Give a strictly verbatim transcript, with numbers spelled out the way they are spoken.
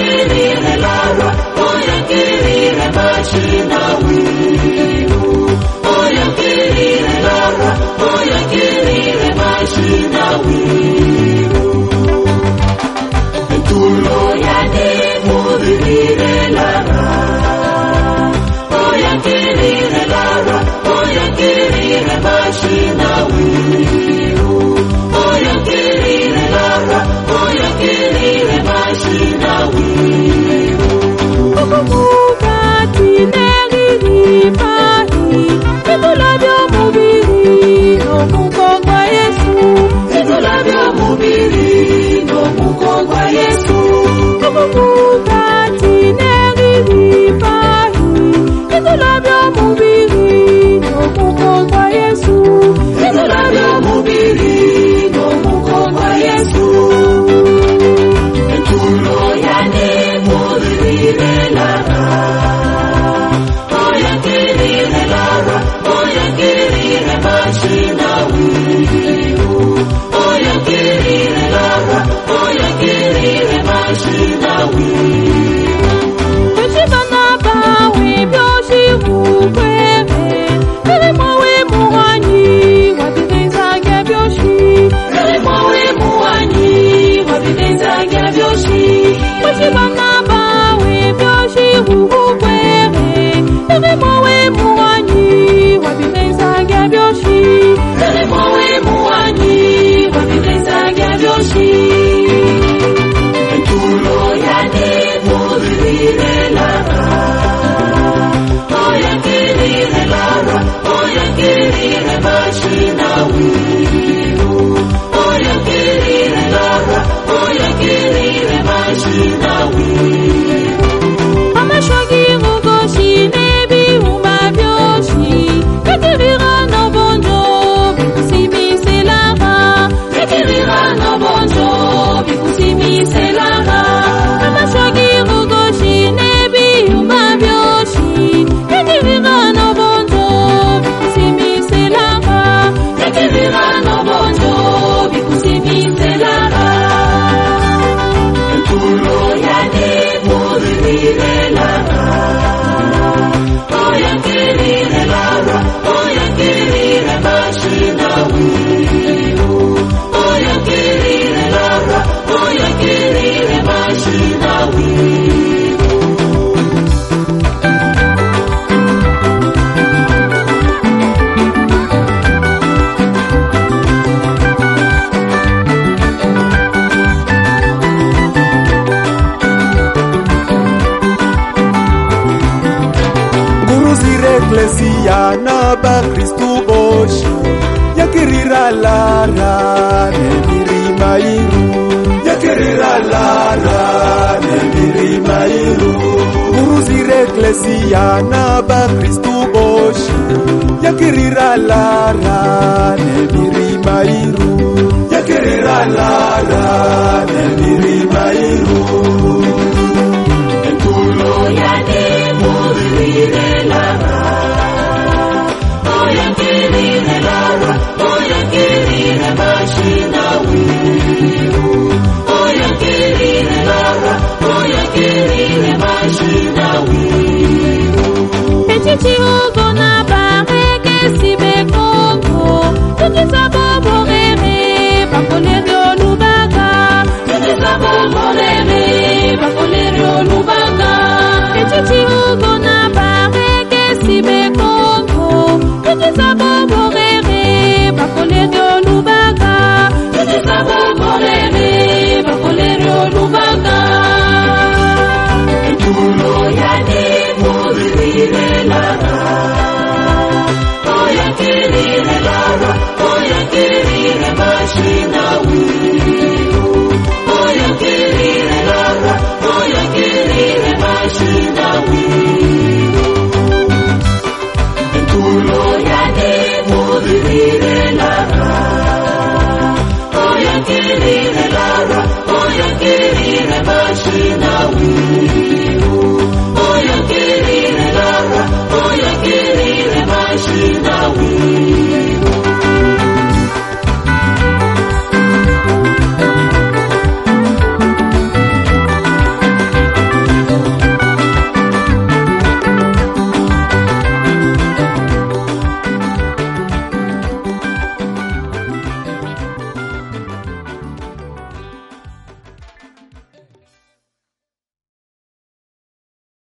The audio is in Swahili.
kirire lara, oya kirire mashina wiru. Oya kirire lara, oya kirire mashina wiru. Tulo ya ne mudirire lara. Oya kirire lara, oya kirire mashina wiru. Oya kirire lara, oya kirire mashina wiru. Okumuka tineri pahi, itulabyo mubiri no mukogwa Yesu. Itulabyo mubiri no mukogwa Yesu. Okumuka tineri pahi, itulabyo mubiri no mukogwa Yesu. Itulabyo mubiri no mukogwa Yesu. Tulo ya ne mudirire lara. Oya kirire lara, oya kirire mashina wiru. Oya kirire lara, oya kirire mashina wiru. Oshibana bawe byoshi ukwere, ele mwawe muhanyi wabibeza gya byoshi. Ele mwawe muhanyi wabibeza gya byoshi. Oshibana bawe byoshi ukwere, ele mwawe muhanyi wabibeza gya byoshi. Ele mwawe muhanyi wabibeza gya byoshi. Tulo ya ne mudirire lara. Oya kirire lara, oya kirire mashina wiru. Oya kirire lara, oya kirire mashina wiru. Amashwagi ugoshi nebi umba byoshi, kakirira no bonjo bikusimise lara. Kakirira no bonjo bikusimise lara. Amashwagi ugoshi nebi umba byoshi, kakirira no bonjo bikusimise lara. Kakirira no bonjo bikusimise lara. Tulo ya ne mudirire lara. Oya kirire lara, oya kirire mashina wiru. Oya kirire lara, oya kirire mashina wiru. Eklesia na ba Kristu boshi yakirira lara ne mirima iru. Yakirira lara ne mirima iru. Uruzire Eklesia na ba Kristu boshi yakirira lara ne mirima iru. Yakirira lara ne mirima iru.